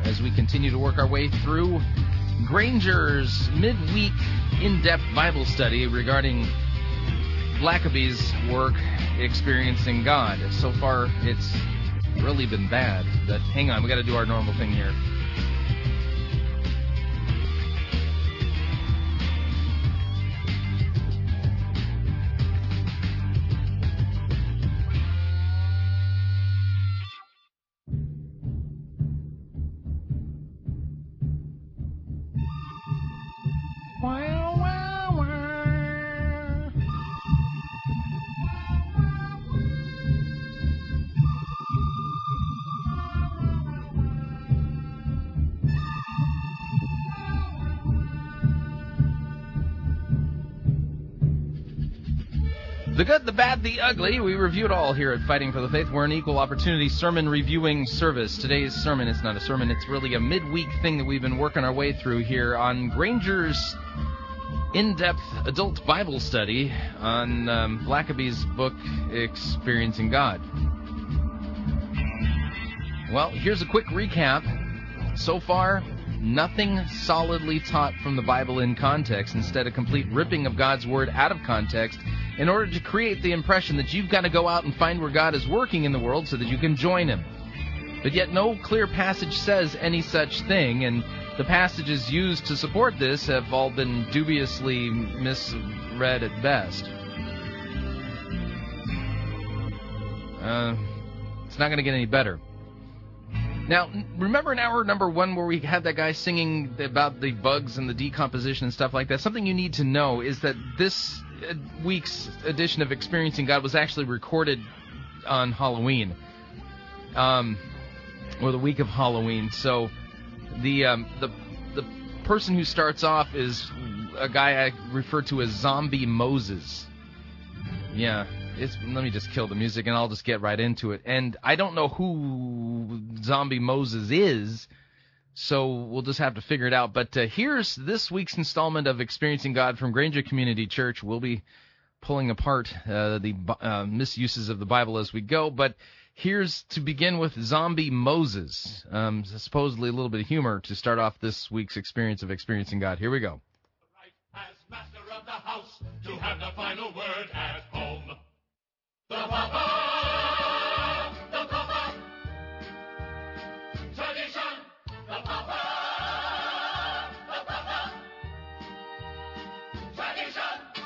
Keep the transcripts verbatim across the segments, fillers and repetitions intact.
as we continue to work our way through Granger's midweek in-depth Bible study regarding Blackaby's work, Experiencing God. So far, it's really been bad, but hang on, we got to do our normal thing here. The good, the bad, the ugly, we review it all here at Fighting for the Faith. We're an equal opportunity sermon reviewing service. Today's sermon, it's not a sermon, it's really a midweek thing that we've been working our way through here on Granger's in-depth adult Bible study on um, Blackaby's book, Experiencing God. Well, here's a quick recap. So far, nothing solidly taught from the Bible in context, instead a complete ripping of God's Word out of context in order to create the impression that you've got to go out and find where God is working in the world so that you can join Him. But yet no clear passage says any such thing, and the passages used to support this have all been dubiously misread at best. Uh, it's not going to get any better. Now, remember in hour number one where we had that guy singing about the bugs and the decomposition and stuff like that? Something you need to know is that this week's edition of Experiencing God was actually recorded on Halloween, um, or the week of Halloween. So the um, the the person who starts off is a guy I refer to as Zombie Moses. Yeah. It's, let me just kill the music and I'll just get right into it. And I don't know who Zombie Moses is, so we'll just have to figure it out. But uh, here's this week's installment of Experiencing God from Granger Community Church. We'll be pulling apart uh, the uh, misuses of the Bible as we go. But here's to begin with Zombie Moses. Um, supposedly a little bit of humor to start off this week's experience of Experiencing God. Here we go. Right as master of the house to have the final word at home. The Papa, the Papa, tradition, the Papa, the Papa, tradition.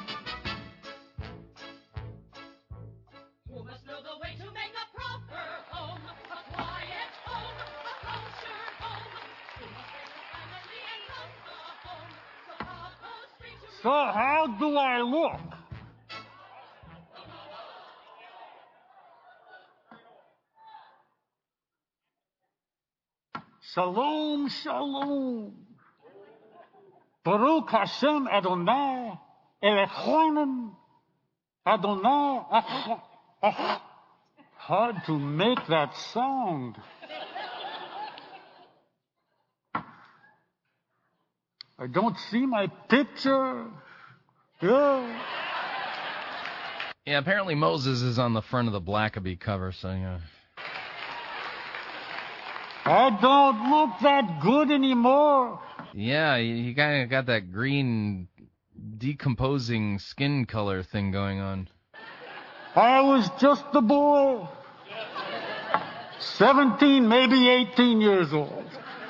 You must know the way to make a proper home, a quiet home, a kosher home. You must raise a family and love the home. So Papa's free to... So how do I look? Shalom, shalom. Baruch Hashem Adonai, Eloheinu Adonai. Hard to make that sound. I don't see my picture. Yeah. Yeah, apparently Moses is on the front of the Blackaby cover, so yeah. I don't look that good anymore. Yeah, you, you kind of got that green decomposing skin color thing going on. I was just a boy. Seventeen, maybe eighteen years old.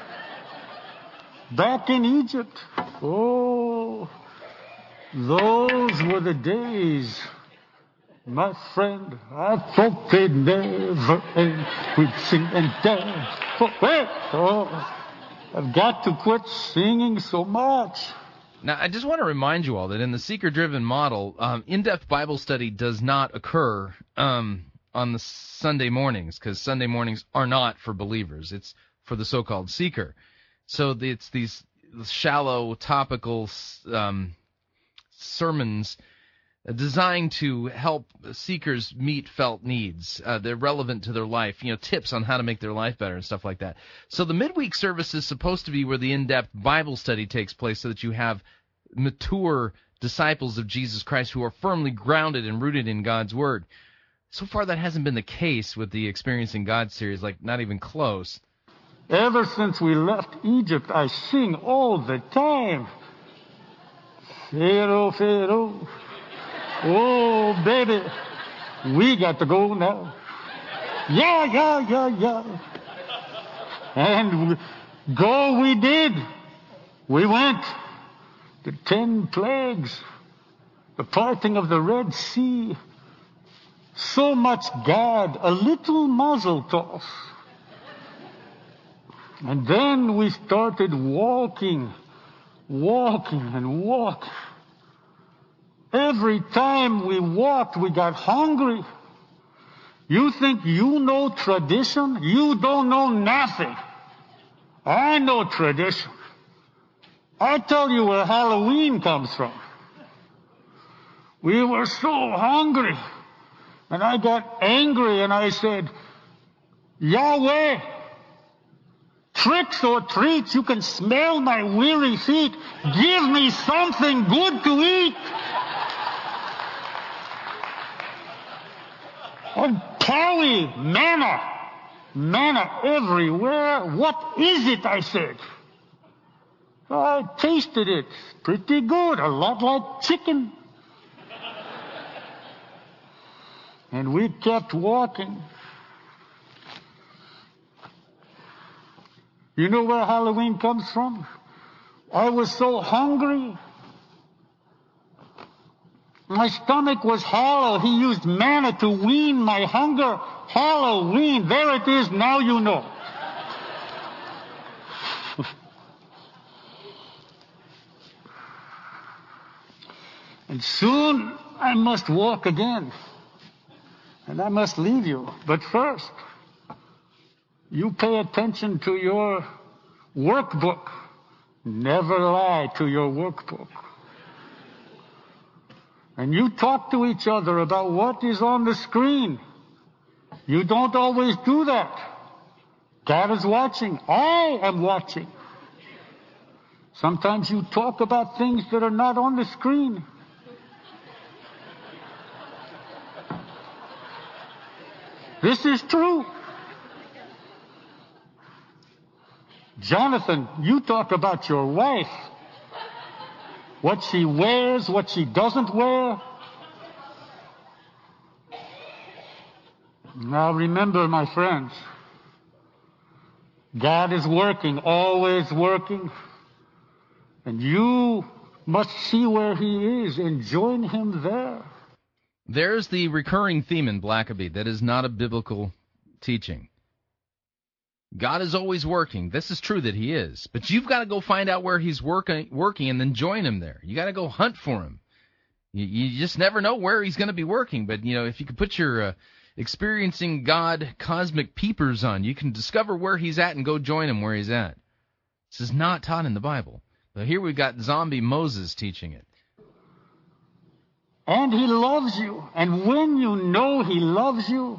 Back in Egypt. Oh, those were the days. My friend, I thought they'd never end. We'd sing and dance. Oh, I've got to quit singing so much. Now, I just want to remind you all that in the seeker-driven model, um, in-depth Bible study does not occur um, on the Sunday mornings, because Sunday mornings are not for believers. It's for the so-called seeker. So it's these shallow, topical um, sermons designed to help seekers meet felt needs. Uh, they're relevant to their life, you know, tips on how to make their life better and stuff like that. So the midweek service is supposed to be where the in-depth Bible study takes place so that you have mature disciples of Jesus Christ who are firmly grounded and rooted in God's Word. So far that hasn't been the case with the Experiencing God series, like not even close. Ever since we left Egypt, I sing all the time. Pharaoh, Pharaoh. Oh, baby, we got to go now. Yeah, yeah, yeah, yeah. And we, go we did. We went. The ten plagues, the parting of the Red Sea, so much God, a little mazel tov. And then we started walking, walking and walking. Every time we walked, we got hungry. You think you know tradition? You don't know nothing. I know tradition. I tell you where Halloween comes from. We were so hungry. And I got angry and I said, Yahweh, tricks or treats, you can smell my weary feet. Give me something good to eat. And Pawi, manna, manna everywhere. What is it, I said. I tasted it. Pretty good. A lot like chicken. And we kept walking. You know where Halloween comes from? I was so hungry. My stomach was hollow. He used manna to wean my hunger. Halloween. There it is. Now you know. And soon I must walk again. And I must leave you. But first, you pay attention to your workbook. Never lie to your workbook. And you talk to each other about what is on the screen. You don't always do that. God is watching. I am watching. Sometimes you talk about things that are not on the screen. This is true. Jonathan, you talk about your wife. What she wears, what she doesn't wear. Now remember, my friends, God is working, always working. And you must see where He is and join Him there. There's the recurring theme in Blackaby that is not a biblical teaching. God is always working. This is true that He is. But you've got to go find out where He's working working, and then join Him there. You got to go hunt for Him. You, you just never know where He's going to be working. But, you know, if you could put your uh, experiencing God cosmic peepers on, you can discover where He's at and go join Him where He's at. This is not taught in the Bible. But here we've got zombie Moses teaching it. And He loves you. And when you know He loves you,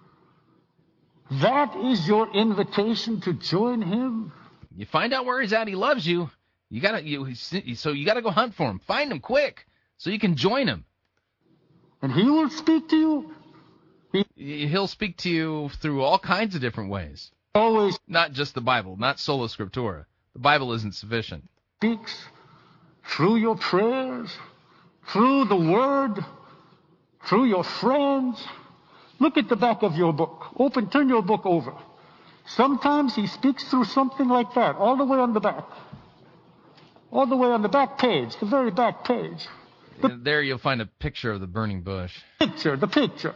that is your invitation to join Him. You find out where He's at. He loves you. You gotta, you, so you gotta go hunt for Him. Find Him quick so you can join Him. And He will speak to you. He, He'll speak to you through all kinds of different ways. Always Not just the Bible, not sola scriptura. The Bible isn't sufficient. speaks through your prayers, through the Word, through your friends. Look at the back of your book. Open, turn your book over. Sometimes He speaks through something like that, all the way on the back. All the way on the back page, the very back page. The There you'll find a picture of the burning bush. picture, the picture.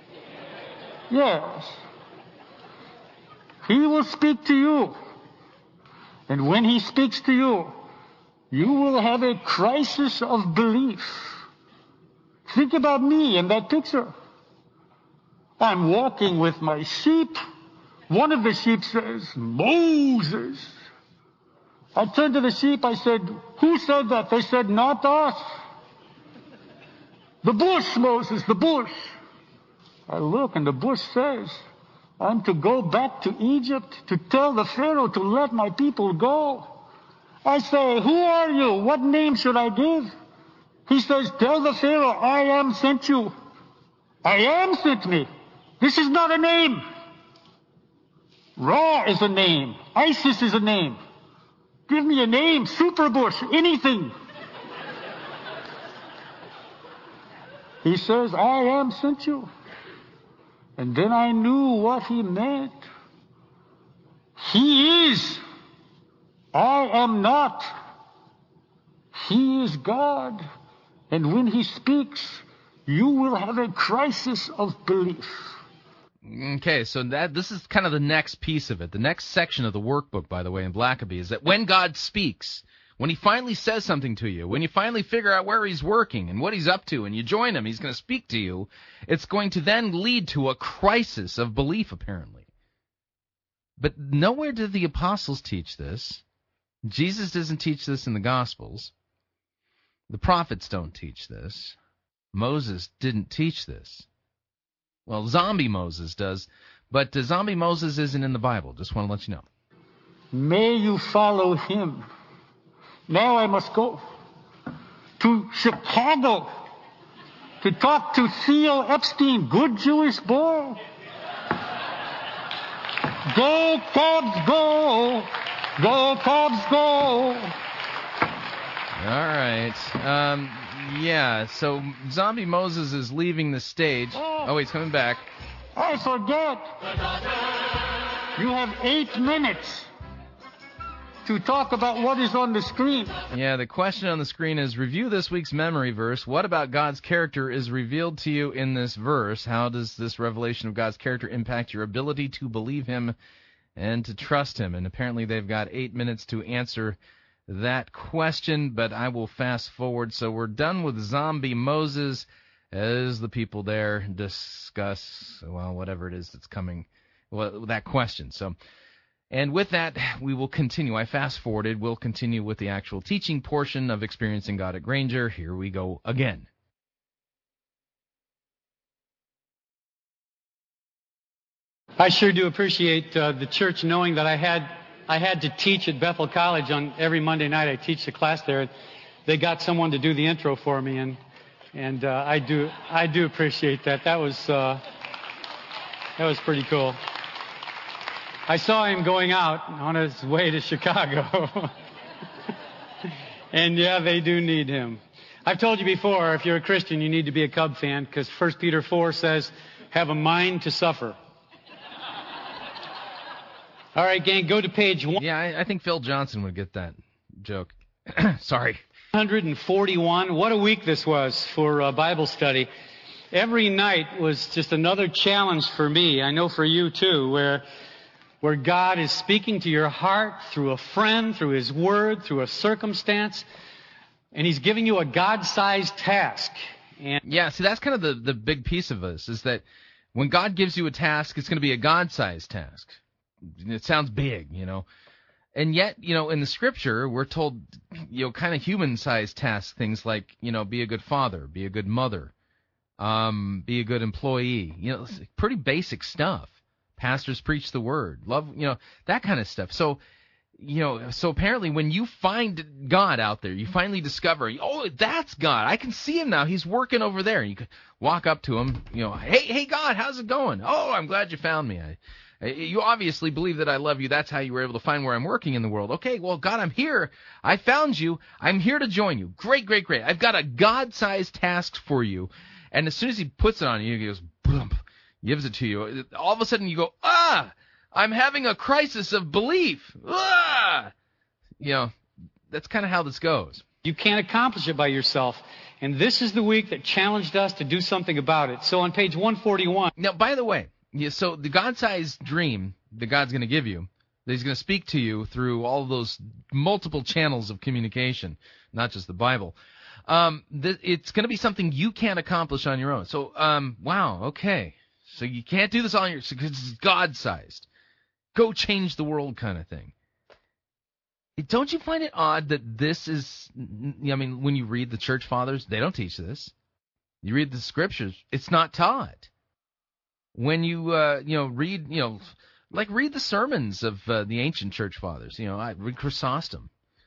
Yes. He will speak to you. And when He speaks to you, you will have a crisis of belief. Think about me in that picture. I'm walking with my sheep. One of the sheep says, Moses. I turned to the sheep, I said, who said that? They said, not us. The bush, Moses, the bush. I look and the bush says, I'm to go back to Egypt to tell the Pharaoh to let my people go. I say, who are you? What name should I give? He says, tell the Pharaoh, I am sent you. I am sent me. This is not a name. Ra is a name. Isis is a name. Give me a name, Superbush, anything. He says, I am sent you. And then I knew what he meant. He is. I am not. He is God. And when he speaks, you will have a crisis of belief. Okay, so that this is kind of the next piece of it. The next section of the workbook, by the way, in Blackaby, is that when God speaks, when he finally says something to you, when you finally figure out where he's working and what he's up to, and you join him, he's going to speak to you, it's going to then lead to a crisis of belief, apparently. But nowhere did the apostles teach this. Jesus doesn't teach this in the Gospels. The prophets don't teach this. Moses didn't teach this. Well, zombie Moses does, but uh, zombie Moses isn't in the Bible. Just want to let you know. May you follow him. Now I must go to Chicago to talk to Theo Epstein, good Jewish boy. Go, Cubs, go! Go, Cubs, go! All right. Um, yeah, so Zombie Moses is leaving the stage. Oh. Oh, he's coming back. I forget. You have eight minutes to talk about what is on the screen. Yeah, the question on the screen is, review this week's memory verse. What about God's character is revealed to you in this verse? How does this revelation of God's character impact your ability to believe him and to trust him? And apparently they've got eight minutes to answer that question, but I will fast forward. So we're done with Zombie Moses as the people there discuss, well, whatever it is that's coming, well, that question. So, and with that, we will continue. I fast forwarded. We'll continue with the actual teaching portion of Experiencing God at Granger. Here we go again. I sure do appreciate uh, the church knowing that I had I had to teach at Bethel College on every Monday night. I teach the class there. They got someone to do the intro for me, and and uh, I do I do appreciate that. That was uh, that was pretty cool. I saw him going out on his way to Chicago, and yeah, they do need him. I've told you before, if you're a Christian, you need to be a Cub fan, because First Peter four says, "Have a mind to suffer." All right, gang, go to page one. Yeah, I, I think Phil Johnson would get that joke. Sorry. one hundred forty-one. What a week this was for uh, Bible study. Every night was just another challenge for me. I know for you too, where where God is speaking to your heart through a friend, through his word, through a circumstance, and he's giving you a God-sized task. And yeah, see, that's kind of the, the big piece of this, is that when God gives you a task, it's going to be a God-sized task. It sounds big, you know. And yet, you know, in the scripture, we're told, you know, kind of human-sized tasks, things like, you know, be a good father, be a good mother, um, be a good employee. You know, it's pretty basic stuff. Pastors preach the word, love, you know, that kind of stuff. So, you know, so apparently when you find God out there, you finally discover, oh, that's God. I can see him now. He's working over there. You could walk up to him, you know, hey, hey, God, how's it going? Oh, I'm glad you found me. I, You obviously believe that I love you. That's how you were able to find where I'm working in the world. Okay, well, God, I'm here. I found you. I'm here to join you. Great, great, great. I've got a God-sized task for you. And as soon as he puts it on you, he goes, boom, gives it to you. All of a sudden you go, ah, I'm having a crisis of belief. Ah! You know, that's kind of how this goes. you can't accomplish it by yourself. And this is the week that challenged us to do something about it. So on page one forty-one. Now, by the way, yeah, so the God-sized dream that God's going to give you, that he's going to speak to you through all of those multiple channels of communication, not just the Bible, um, th- it's going to be something you can't accomplish on your own. So, um, wow, okay. So you can't do this on your, because it's God-sized. Go change the world kind of thing. Don't you find it odd that this is, I mean, when you read the church fathers, they don't teach this. You read the scriptures, it's not taught. When you, uh, you know, read, you know, like read the sermons of uh, the ancient church fathers, you know, I read Chrysostom,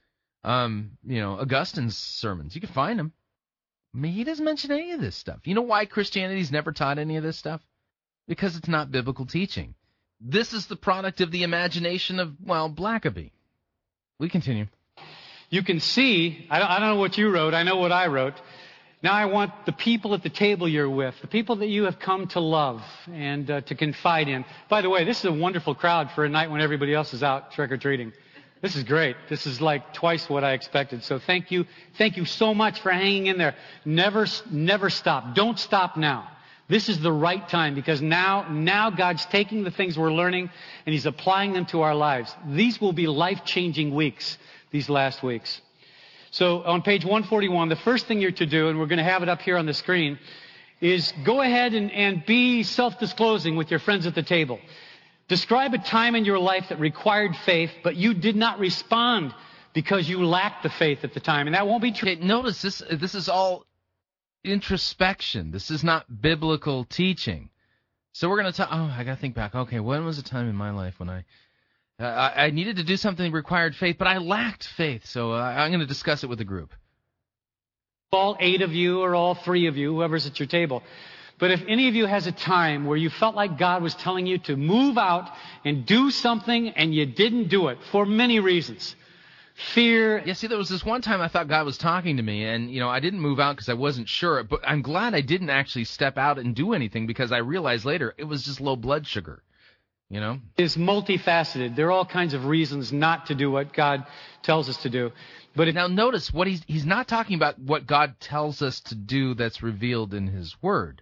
um, you know, Augustine's sermons. You can find them. I mean, he doesn't mention any of this stuff. You know why Christianity's never taught any of this stuff? Because it's not biblical teaching. This is the product of the imagination of, well, Blackaby. We continue. You can see, I don't, I don't know what you wrote, I know what I wrote. Now I want the people at the table you're with, the people that you have come to love and uh, to confide in. By the way, this is a wonderful crowd for a night when everybody else is out trick-or-treating. This is great. This is like twice what I expected. So thank you. Thank you so much for hanging in there. Never, never stop. Don't stop now. This is the right time because now, now God's taking the things we're learning and He's applying them to our lives. These will be life-changing weeks, these last weeks. So on page one forty-one, the first thing you're to do, and we're going to have it up here on the screen, is go ahead and, and be self-disclosing with your friends at the table. Describe a time in your life that required faith, but you did not respond because you lacked the faith at the time. And that won't be true. Okay, notice this, this is all introspection. This is not biblical teaching. So we're going to talk, oh, I got to think back. Okay, when was a time in my life when I, uh, I, I needed to do something that required faith, but I lacked faith. So uh, I'm going to discuss it with the group. All eight of you or all three of you, whoever's at your table. But if any of you has a time where you felt like God was telling you to move out and do something and you didn't do it for many reasons, fear. Yeah, see, there was this one time I thought God was talking to me, and, you know, I didn't move out because I wasn't sure. But I'm glad I didn't actually step out and do anything because I realized later it was just low blood sugar, you know? Is multifaceted. There are all kinds of reasons not to do what God tells us to do. But if, now notice what he's he's not talking about what God tells us to do that's revealed in His Word.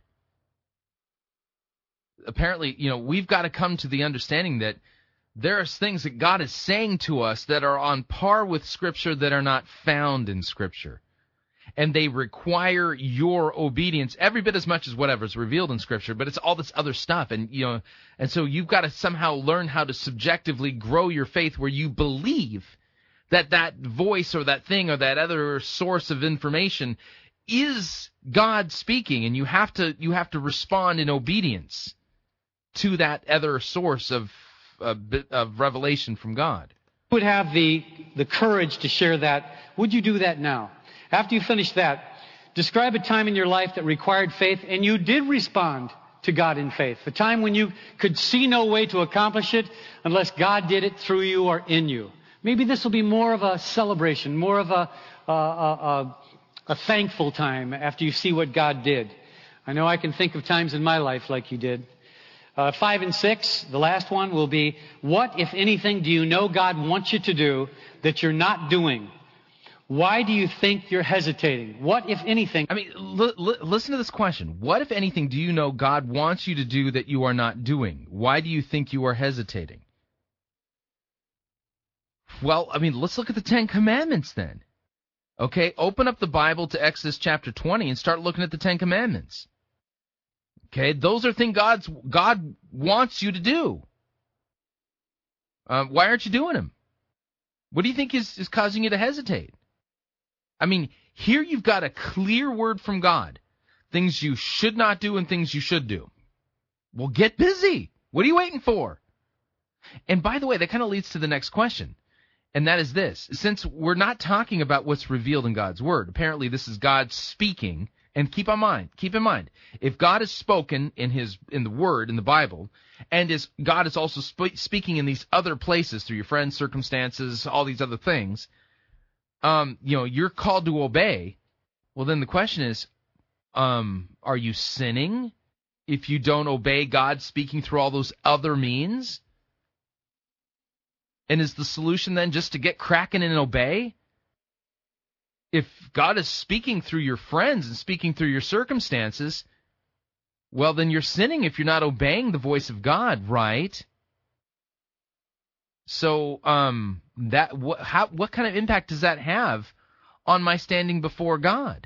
Apparently, you know, we've got to come to the understanding that there are things that God is saying to us that are on par with Scripture that are not found in Scripture. And they require your obedience every bit as much as whatever's revealed in Scripture, but it's all this other stuff. And, you know, and so you've got to somehow learn how to subjectively grow your faith where you believe that that voice or that thing or that other source of information is God speaking, and you have to you have to respond in obedience to that other source of uh, of revelation from God. Would have the the courage to share that. Would you do that now? After you finish that, describe a time in your life that required faith and you did respond to God in faith. A time when you could see no way to accomplish it unless God did it through you or in you. Maybe this will be more of a celebration, more of a a, a, a thankful time after you see what God did. I know I can think of times in my life like He did. Uh, five and six, the last one will be, what, if anything, do you know God wants you to do that you're not doing? Why do you think you're hesitating? What, if anything... I mean, l- l- listen to this question. What, if anything, do you know God wants you to do that you are not doing? Why do you think you are hesitating? Well, I mean, let's look at the Ten Commandments then. Okay, open up the Bible to Exodus chapter twenty and start looking at the Ten Commandments. Okay, those are things God's, God wants you to do. Uh, why aren't you doing them? What do you think is, is causing you to hesitate? I mean, here you've got a clear word from God. Things you should not do and things you should do. Well, get busy. What are you waiting for? And by the way, that kind of leads to the next question. And that is this. Since we're not talking about what's revealed in God's Word, apparently this is God speaking. And keep in mind, keep in mind, if God has spoken in His in the Word, in the Bible, and is God is also sp- speaking in these other places through your friends, circumstances, all these other things, um, you know, you're called to obey. Well, then the question is, um, are you sinning if you don't obey God speaking through all those other means? And is the solution then just to get cracking and obey? If God is speaking through your friends and speaking through your circumstances, well, then you're sinning if you're not obeying the voice of God, right? So, um, that what how what kind of impact does that have on my standing before God?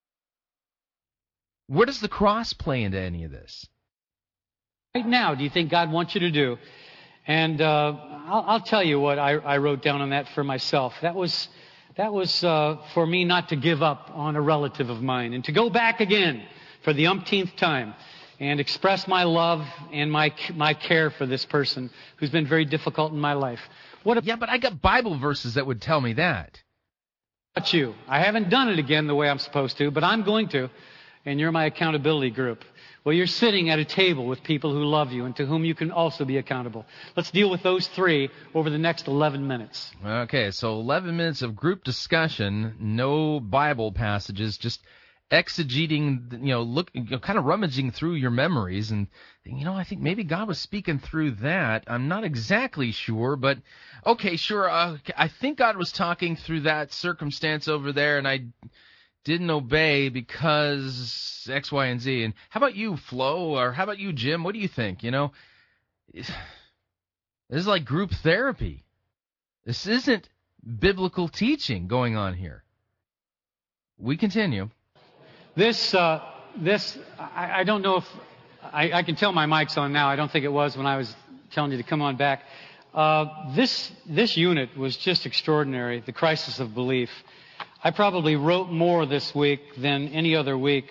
Where does the cross play into any of this? Right now, do you think God wants you to do? And uh, I'll, I'll tell you what I, I wrote down on that for myself. That was. That was uh, for me not to give up on a relative of mine and to go back again for the umpteenth time and express my love and my my care for this person who's been very difficult in my life. What yeah, but I got Bible verses that would tell me that. About you? I haven't done it again the way I'm supposed to, but I'm going to. and you're my accountability group. Well, you're sitting at a table with people who love you and to whom you can also be accountable. Let's deal with those three over the next eleven minutes. Okay, so eleven minutes of group discussion, no Bible passages, just exegeting, you know, look, you know, kind of rummaging through your memories, and you know, I think maybe God was speaking through that. I'm not exactly sure, but okay, sure. Uh, I think God was talking through that circumstance over there, and I didn't obey because X, Y, and Z. And how about you, Flo, or how about you, Jim? What do you think? You know, this is like group therapy. This isn't biblical teaching going on here. We continue. This, uh, this, I, I don't know if, I, I can tell my mic's on now. I don't think it was when I was telling you to come on back. Uh, this, this unit was just extraordinary, the crisis of belief. I probably wrote more this week than any other week.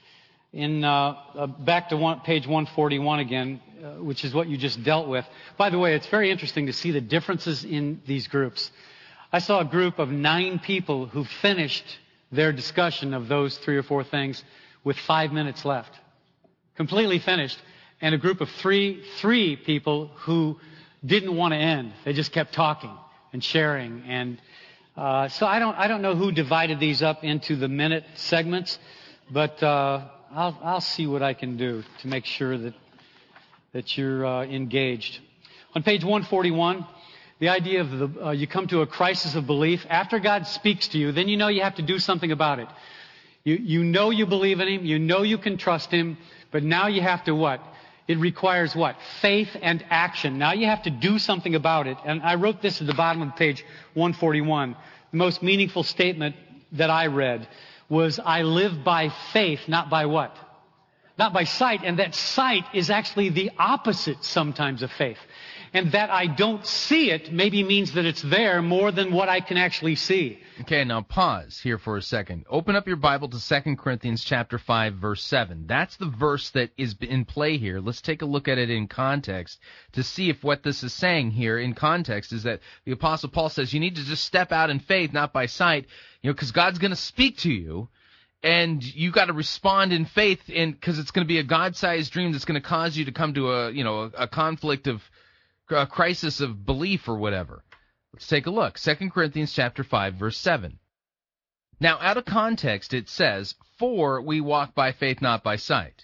In, uh, uh back to one, page one forty-one again, uh, which is what you just dealt with. By the way, it's very interesting to see the differences in these groups. I saw a group of nine people who finished their discussion of those three or four things with five minutes left. Completely finished. And a group of three, three people who didn't want to end. They just kept talking and sharing. And uh, so I don't, I don't know who divided these up into the minute segments, but uh, I'll, I'll see what I can do to make sure that that you're uh, engaged. On page one forty-one. The idea of the, uh, you come to a crisis of belief. After God speaks to you, then you know you have to do something about it. You, you know you believe in Him. You know you can trust Him. But now you have to what? It requires what? Faith and action. Now you have to do something about it. And I wrote this at the bottom of page one forty-one. The most meaningful statement that I read was, I live by faith, not by what? Not by sight. And that sight is actually the opposite sometimes of faith. And that I don't see it maybe means that it's there more than what I can actually see. Okay, now pause here for a second. Open up your Bible to Second Corinthians chapter five, verse seven. That's the verse that is in play here. Let's take a look at it in context to see if what this is saying here in context is that the Apostle Paul says you need to just step out in faith, not by sight, you know, because God's going to speak to you. And you got to respond in faith, and because it's going to be a God-sized dream that's going to cause you to come to a, you know, a, a conflict of a crisis of belief or whatever. Let's take a look. Second Corinthians chapter five, verse seven. Now, out of context, it says, "For we walk by faith, not by sight."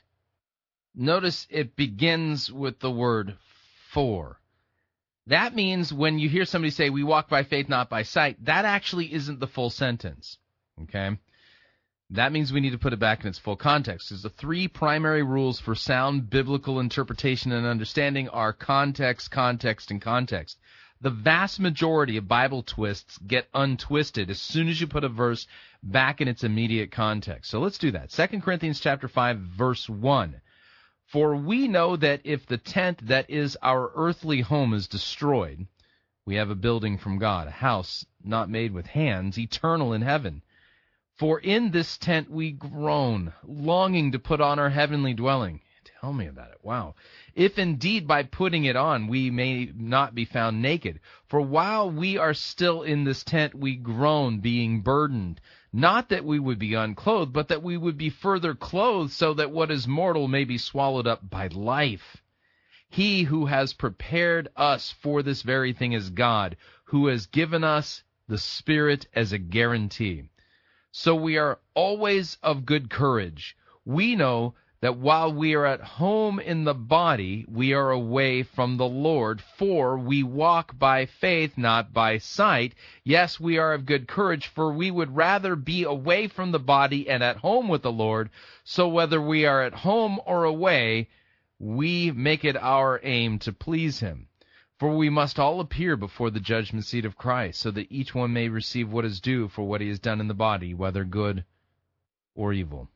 Notice it begins with the word "for." That means when you hear somebody say, "We walk by faith, not by sight," that actually isn't the full sentence. Okay? That means we need to put it back in its full context. Because the three primary rules for sound biblical interpretation and understanding are context, context, and context. The vast majority of Bible twists get untwisted as soon as you put a verse back in its immediate context. So let's do that. Second Corinthians chapter five, verse one. "For we know that if the tent that is our earthly home is destroyed, we have a building from God, a house not made with hands, eternal in heaven. For in this tent we groan, longing to put on our heavenly dwelling." Tell me about it. Wow. "If indeed by putting it on we may not be found naked. For while we are still in this tent we groan, being burdened. Not that we would be unclothed, but that we would be further clothed, so that what is mortal may be swallowed up by life. He who has prepared us for this very thing is God, who has given us the Spirit as a guarantee. So we are always of good courage. We know that while we are at home in the body, we are away from the Lord, for we walk by faith, not by sight. Yes, we are of good courage, for we would rather be away from the body and at home with the Lord. So whether we are at home or away, we make it our aim to please Him. For we must all appear before the judgment seat of Christ, so that each one may receive what is due for what he has done in the body, whether good or evil."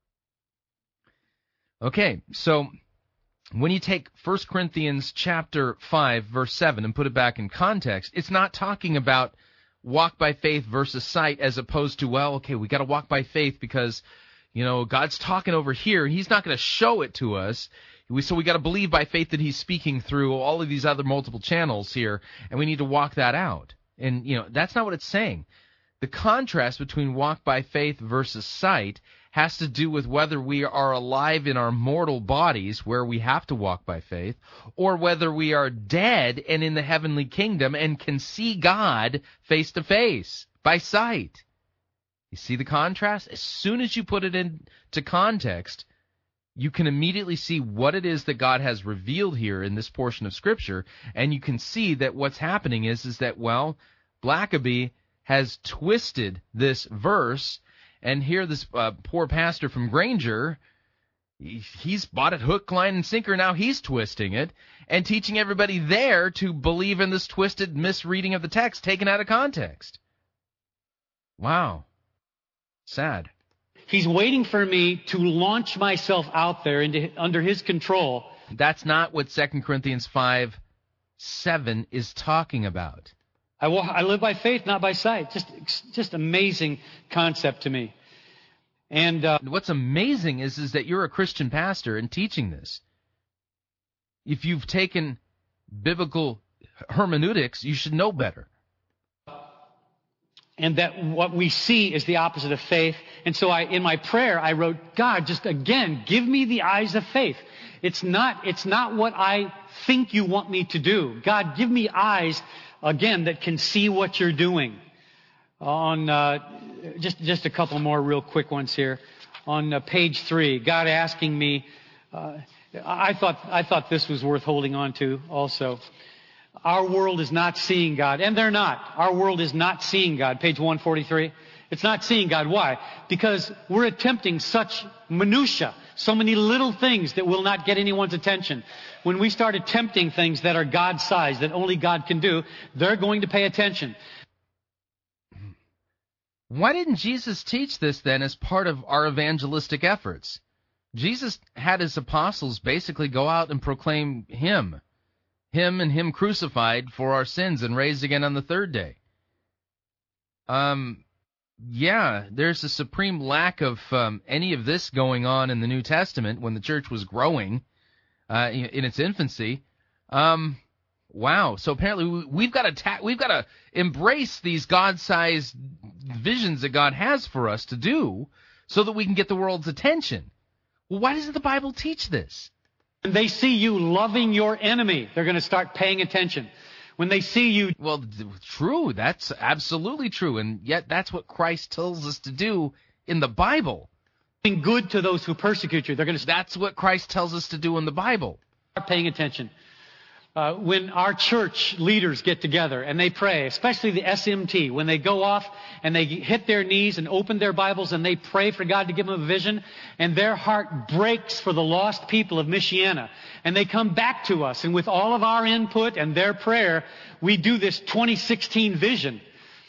Okay, so when you take First Corinthians chapter five, verse seven, and put it back in context, it's not talking about walk by faith versus sight, as opposed to, well, okay, we got to walk by faith because, you know, God's talking over here. He's not going to show it to us. We, so we got to believe by faith that He's speaking through all of these other multiple channels here, and we need to walk that out. And, you know, that's not what it's saying. The contrast between walk by faith versus sight has to do with whether we are alive in our mortal bodies, where we have to walk by faith, or whether we are dead and in the heavenly kingdom and can see God face to face, by sight. You see the contrast? As soon as you put it into context, you can immediately see what it is that God has revealed here in this portion of Scripture, and you can see that what's happening is, is that, well, Blackaby has twisted this verse, and here this uh, poor pastor from Granger, he, he's bought it hook, line, and sinker. Now he's twisting it and teaching everybody there to believe in this twisted misreading of the text taken out of context. Wow. Sad. He's waiting for me to launch myself out there into, under his control. That's not what Second Corinthians five seven is talking about. I, walk, I live by faith, not by sight. Just, just amazing concept to me. And uh, what's amazing is, is that you're a Christian pastor and teaching this. If you've taken biblical hermeneutics, you should know better. And that what we see is the opposite of faith. And so I, in my prayer, I wrote, God, just again, give me the eyes of faith. It's not, it's not what I think you want me to do. God, give me eyes, again, that can see what you're doing. On, uh, just, just a couple more real quick ones here. On uh, page three, God asking me, uh, I thought, I thought this was worth holding on to also. Our world is not seeing God, and they're not. Our world is not seeing God. Page one forty-three. It's not seeing God. Why? Because we're attempting such minutia, so many little things that will not get anyone's attention. When we start attempting things that are God-sized, that only God can do, they're going to pay attention. Why didn't Jesus teach this then as part of our evangelistic efforts? Jesus had his apostles basically go out and proclaim him. Him and him crucified for our sins and raised again on the third day. Um, yeah, there's a supreme lack of um, any of this going on in the New Testament when the church was growing uh, in, in its infancy. Um, wow. So apparently we, we've got to ta- we've got to embrace these God-sized visions that God has for us to do, so that we can get the world's attention. Well, why doesn't the Bible teach this? When they see you loving your enemy, they're going to start paying attention. When they see you... Well, true. That's absolutely true. And yet that's what Christ tells us to do in the Bible. Being good to those who persecute you. They're going to start... That's what Christ tells us to do in the Bible. Paying attention. Uh, when our church leaders get together and they pray, especially the S M T, when they go off and they hit their knees and open their Bibles and they pray for God to give them a vision, and their heart breaks for the lost people of Michiana, and they come back to us, and with all of our input and their prayer, we do this twenty sixteen vision.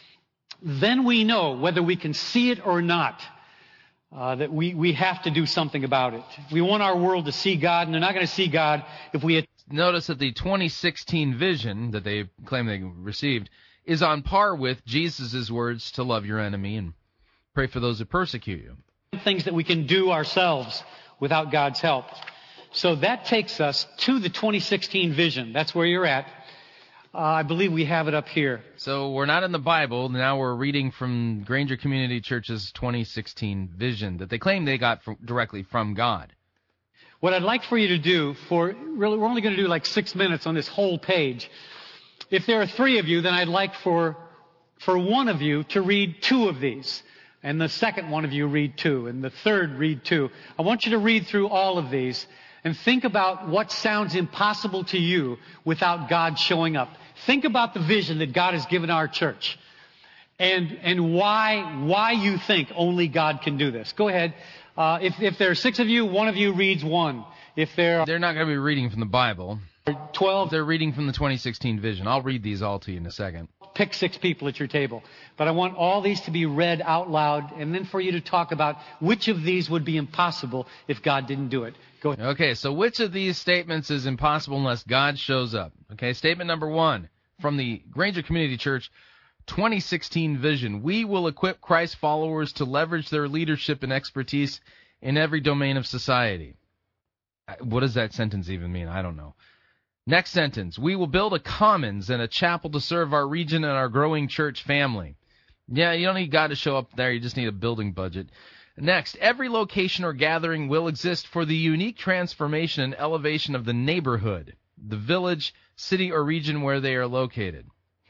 Then we know whether we can see it or not, uh, that we, we have to do something about it. We want our world to see God, and they're not going to see God if we... Notice that the twenty sixteen vision that they claim they received is on par with Jesus' words to love your enemy and pray for those who persecute you. Things that we can do ourselves without God's help. So that takes us to the twenty sixteen vision. That's where you're at. Uh, I believe we have it up here. So we're not in the Bible. Now we're reading from Granger Community Church's twenty sixteen vision that they claim they got from, directly from God. What I'd like for you to do for, really, we're only going to do like six minutes on this whole page. If there are three of you, then I'd like for, for one of you to read two of these. And the second one of you read two. And the third read two. I want you to read through all of these and think about what sounds impossible to you without God showing up. Think about the vision that God has given our church. And, and why, why you think only God can do this. Go ahead. Uh, if, if there are six of you, one of you reads one. If there are... They're not going to be reading from the Bible. twelve. They're reading from the twenty sixteen vision. I'll read these all to you in a second. Pick six people at your table. But I want all these to be read out loud, and then for you to talk about which of these would be impossible if God didn't do it. Go ahead. Okay, so which of these statements is impossible unless God shows up? Okay, statement number one from the Granger Community Church twenty sixteen vision. We will equip Christ followers to leverage their leadership and expertise in every domain of society. What does that sentence even mean? I don't know. Next sentence. We will build a commons and a chapel to serve our region and our growing church family. Yeah, you don't need God to show up there. You just need a building budget. Next, every location or gathering will exist for the unique transformation and elevation of the neighborhood, the village, city, or region where they are located.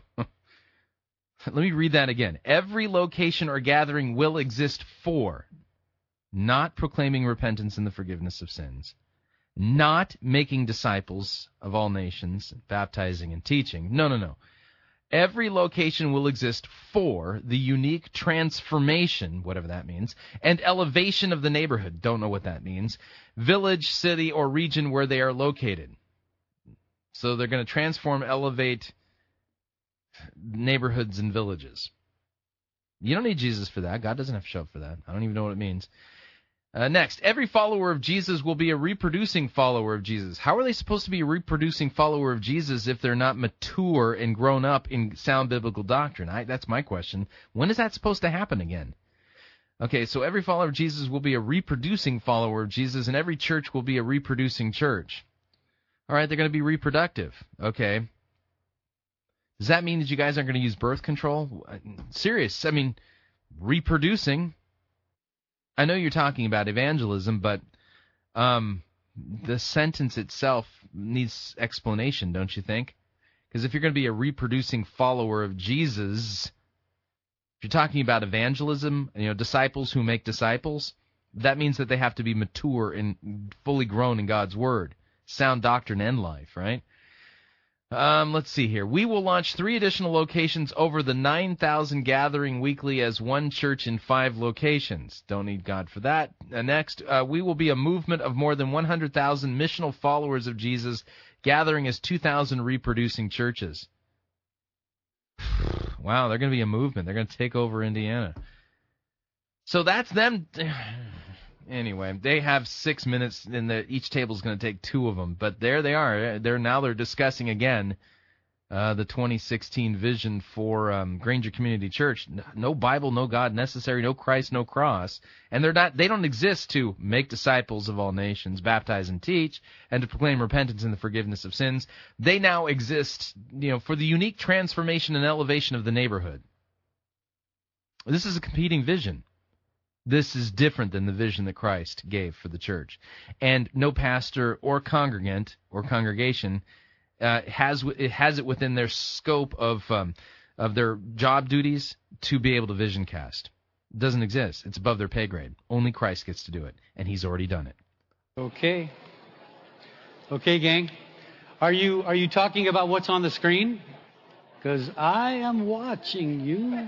Let me read that again. Every location or gathering will exist for, not proclaiming repentance and the forgiveness of sins, not making disciples of all nations, baptizing and teaching. No, no, no. Every location will exist for the unique transformation, whatever that means, and elevation of the neighborhood. Don't know what that means. Village, city, or region where they are located. So they're going to transform, elevate neighborhoods and villages. You don't need Jesus for that. God doesn't have to show up for that. I don't even know what it means. Uh, next, every follower of Jesus will be a reproducing follower of Jesus. How are they supposed to be a reproducing follower of Jesus if they're not mature and grown up in sound biblical doctrine? I, that's my question. When is that supposed to happen again? Okay, so every follower of Jesus will be a reproducing follower of Jesus, and every church will be a reproducing church. All right, they're going to be reproductive. Okay. Does that mean that you guys aren't going to use birth control? Serious. I mean, reproducing. I know you're talking about evangelism, but um, the sentence itself needs explanation, don't you think? Because if you're going to be a reproducing follower of Jesus, if you're talking about evangelism, you know, disciples who make disciples, that means that they have to be mature and fully grown in God's Word, sound doctrine and life, right? Um, let's see here. We will launch three additional locations over the nine thousand gathering weekly as one church in five locations. Don't need God for that. Uh, next, uh, we will be a movement of more than one hundred thousand missional followers of Jesus, gathering as two thousand reproducing churches. Wow, they're going to be a movement. They're going to take over Indiana. So that's them. Anyway, they have six minutes, and the, each table is going to take two of them. But there they are. They're now they're discussing again uh, the twenty sixteen vision for um, Granger Community Church. No Bible, no God necessary, no Christ, no cross. And they're not. They don't exist to make disciples of all nations, baptize and teach, and to proclaim repentance and the forgiveness of sins. They now exist, you know, for the unique transformation and elevation of the neighborhood. This is a competing vision. This is different than the vision that Christ gave for the church. And no pastor or congregant or congregation uh, has it has it within their scope of um, of their job duties to be able to vision cast. It doesn't exist. It's above their pay grade. Only Christ gets to do it, and He's already done it. Okay. Okay, gang. Are you are you talking about what's on the screen? Because I am watching you.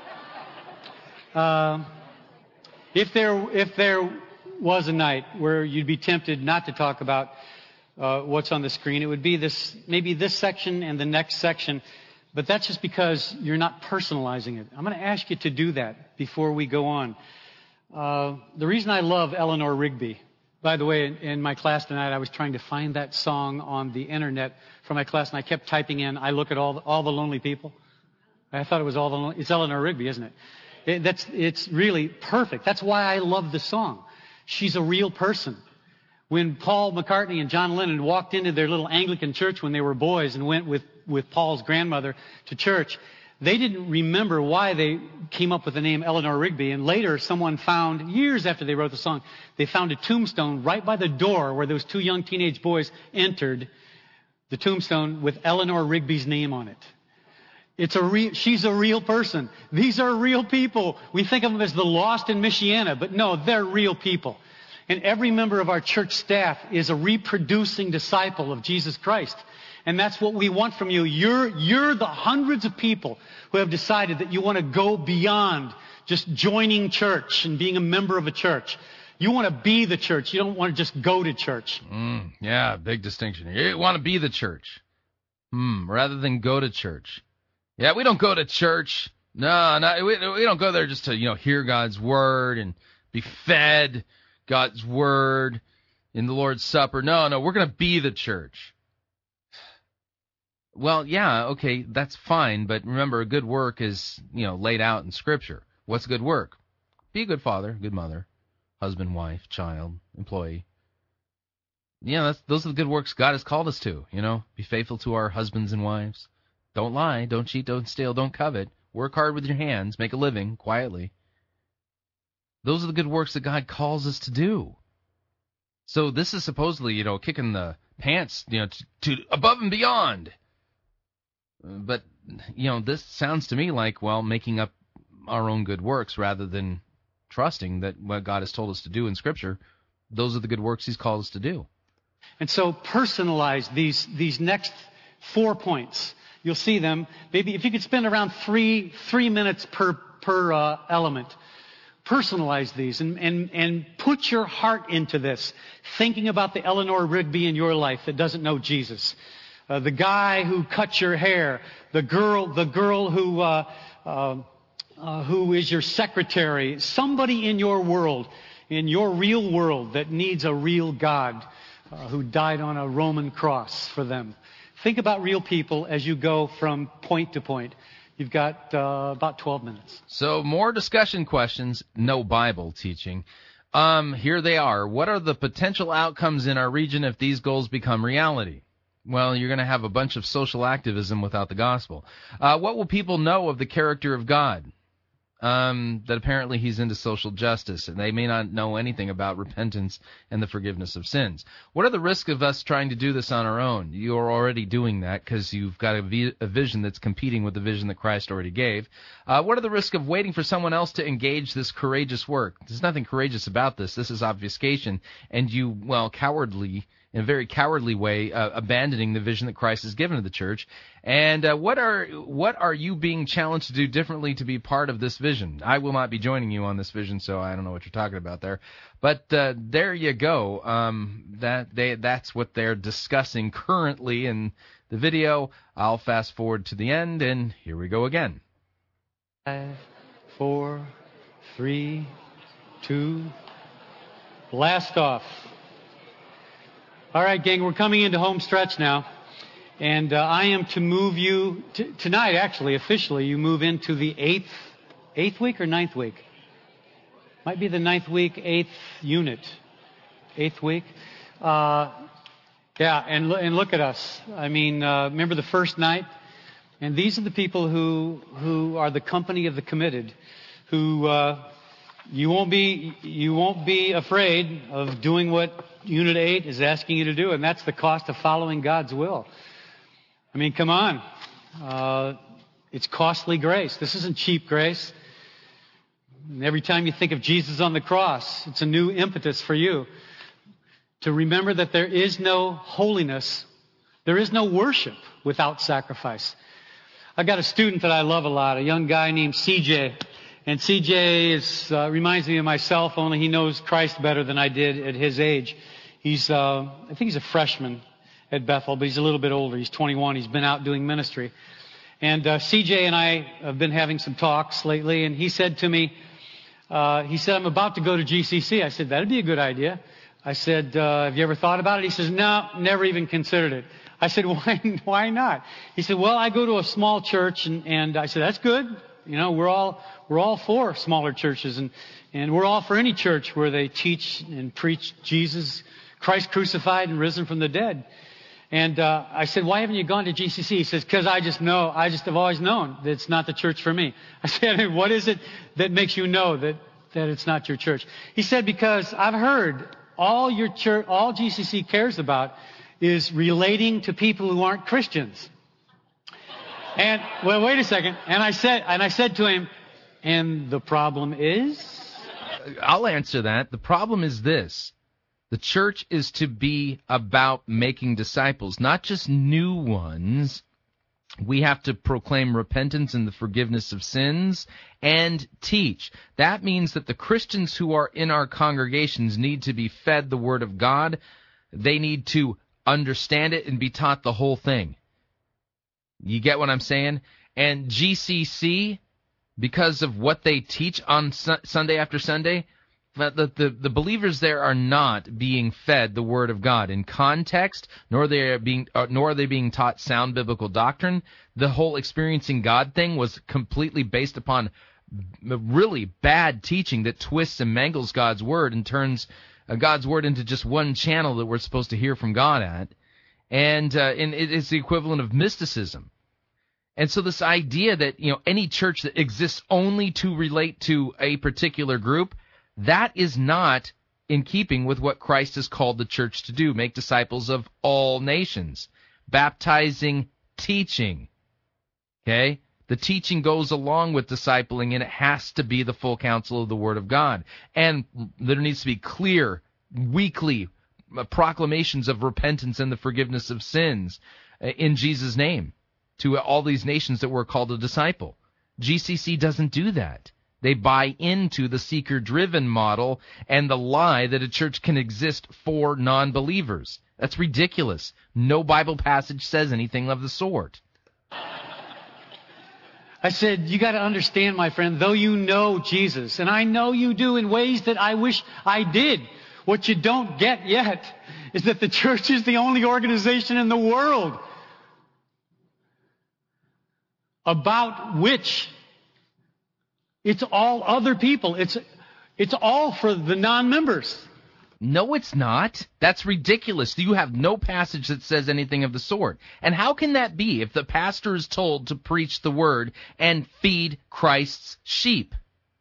Uh, If there if there was a night where you'd be tempted not to talk about uh, what's on the screen, it would be this maybe this section and the next section, but that's just because you're not personalizing it. I'm going to ask you to do that before we go on. Uh, the reason I love Eleanor Rigby, by the way, in, in my class tonight, I was trying to find that song on the internet for my class, and I kept typing in, I look at all the, all the lonely people. I thought it was all the lonely, it's Eleanor Rigby, isn't it? It, that's, it's really perfect. That's why I love the song. She's a real person. When Paul McCartney and John Lennon walked into their little Anglican church when they were boys and went with, with Paul's grandmother to church, they didn't remember why they came up with the name Eleanor Rigby. And later someone found, years after they wrote the song, they found a tombstone right by the door where those two young teenage boys entered, the tombstone with Eleanor Rigby's name on it. It's a real, she's a real person. These are real people. We think of them as the lost in Michiana, but no, they're real people. And every member of our church staff is a reproducing disciple of Jesus Christ. And that's what we want from you. You're, you're the hundreds of people who have decided that you want to go beyond just joining church and being a member of a church. You want to be the church. You don't want to just go to church. Mm, yeah, big distinction. You want to be the church. Hmm, rather than go to church. Yeah, we don't go to church. No, no, we, we don't go there just to, you know, hear God's word and be fed God's word in the Lord's Supper. No, no, we're going to be the church. Well, yeah, okay, that's fine, but remember, a good work is, you know, laid out in Scripture. What's good work? Be a good father, good mother, husband, wife, child, employee. Yeah, that's, those are the good works God has called us to, you know. Be faithful to our husbands and wives. Don't lie, don't cheat, don't steal, don't covet. Work hard with your hands, make a living quietly. Those are the good works that God calls us to do. So this is supposedly, you know, kicking the pants, you know, to, to above and beyond. But, you know, this sounds to me like, well, making up our own good works rather than trusting that what God has told us to do in Scripture, those are the good works He's called us to do. And so personalize these these next four points. You'll see them. Maybe if you could spend around three three minutes per per uh, element. Personalize these and, and, and put your heart into this, thinking about the Eleanor Rigby in your life that doesn't know Jesus. Uh, the guy who cuts your hair, the girl, the girl who, uh, uh, uh, who is your secretary, somebody in your world, in your real world that needs a real God, uh, who died on a Roman cross for them. Think about real people as you go from point to point. You've got uh, about twelve minutes. So more discussion questions, no Bible teaching. Um, here they are. What are the potential outcomes in our region if these goals become reality? Well, you're going to have a bunch of social activism without the gospel. Uh, what will people know of the character of God? Um, that apparently he's into social justice, and they may not know anything about repentance and the forgiveness of sins. What are the risks of us trying to do this on our own? You're already doing that because you've got a, vi- a vision that's competing with the vision that Christ already gave. Uh, what are the risks of waiting for someone else to engage this courageous work? There's nothing courageous about this. This is obfuscation, and you, well, cowardly, in a very cowardly way, uh, abandoning the vision that Christ has given to the church. And uh, what are what are you being challenged to do differently to be part of this vision? I will not be joining you on this vision, so I don't know what you're talking about there. But uh, there you go. Um, that they that's what they're discussing currently in the video. I'll fast forward to the end, and here we go again. Five, four, three, two, blast off. All right, gang, we're coming into home stretch now. And uh, I am to move you, t- tonight actually, officially, you move into the eighth, eighth week or ninth week? Might be the ninth week, eighth unit. Eighth week. Uh, yeah, and, and look at us. I mean, uh, remember the first night? And these are the people who, who are the company of the committed, who, uh, you won't be, you won't be afraid of doing what Unit eight is asking you to do, and that's the cost of following God's will. I mean, come on. Uh, it's costly grace. This isn't cheap grace. And every time you think of Jesus on the cross, it's a new impetus for you to remember that there is no holiness, there is no worship without sacrifice. I've got a student that I love a lot, a young guy named C J. And C J is, uh, reminds me of myself, only he knows Christ better than I did at his age. He's, uh, I think he's a freshman at Bethel, but he's a little bit older. He's twenty-one. He's been out doing ministry. And uh, C J and I have been having some talks lately, and he said to me, uh, he said, I'm about to go to G C C. I said, that'd be a good idea. I said, uh, have you ever thought about it? He says, no, never even considered it. I said, why, why not? He said, well, I go to a small church, and, and I said, that's good. You know, we're all, we're all for smaller churches, and, and we're all for any church where they teach and preach Jesus, Christ crucified and risen from the dead. And, uh, I said, why haven't you gone to G C C? He says, cause I just know, I just have always known that it's not the church for me. I said, what is it that makes you know that, that it's not your church? He said, because I've heard all your church, all G C C cares about is relating to people who aren't Christians. And, well, wait a second. And I said, and I said to him, and the problem is? I'll answer that. The problem is this. The church is to be about making disciples, not just new ones. We have to proclaim repentance and the forgiveness of sins and teach. That means that the Christians who are in our congregations need to be fed the Word of God. They need to understand it and be taught the whole thing. You get what I'm saying? And G C C, because of what they teach on su- Sunday after Sunday, the, the, the believers there are not being fed the Word of God in context, nor they are being, uh, nor are they being taught sound biblical doctrine. The whole experiencing God thing was completely based upon really bad teaching that twists and mangles God's Word and turns uh, God's Word into just one channel that we're supposed to hear from God at. And, uh, and it is the equivalent of mysticism. And so this idea that, you know, any church that exists only to relate to a particular group, That is not in keeping with what Christ has called the church to do, make disciples of all nations, baptizing, teaching. Okay? The teaching goes along with discipling, and it has to be the full counsel of the Word of God. And there needs to be clear, weekly proclamations of repentance and the forgiveness of sins in Jesus' name to all these nations that we're called to disciple. G C C doesn't do that. They buy into the seeker-driven model and the lie that a church can exist for non-believers. That's ridiculous. No Bible passage says anything of the sort. I said, you got to understand, my friend, though you know Jesus, and I know you do in ways that I wish I did, what you don't get yet is that the church is the only organization in the world about which it's all other people. It's, it's all for the non-members. No, it's not. That's ridiculous. You have no passage that says anything of the sort. And how can that be if the pastor is told to preach the word and feed Christ's sheep?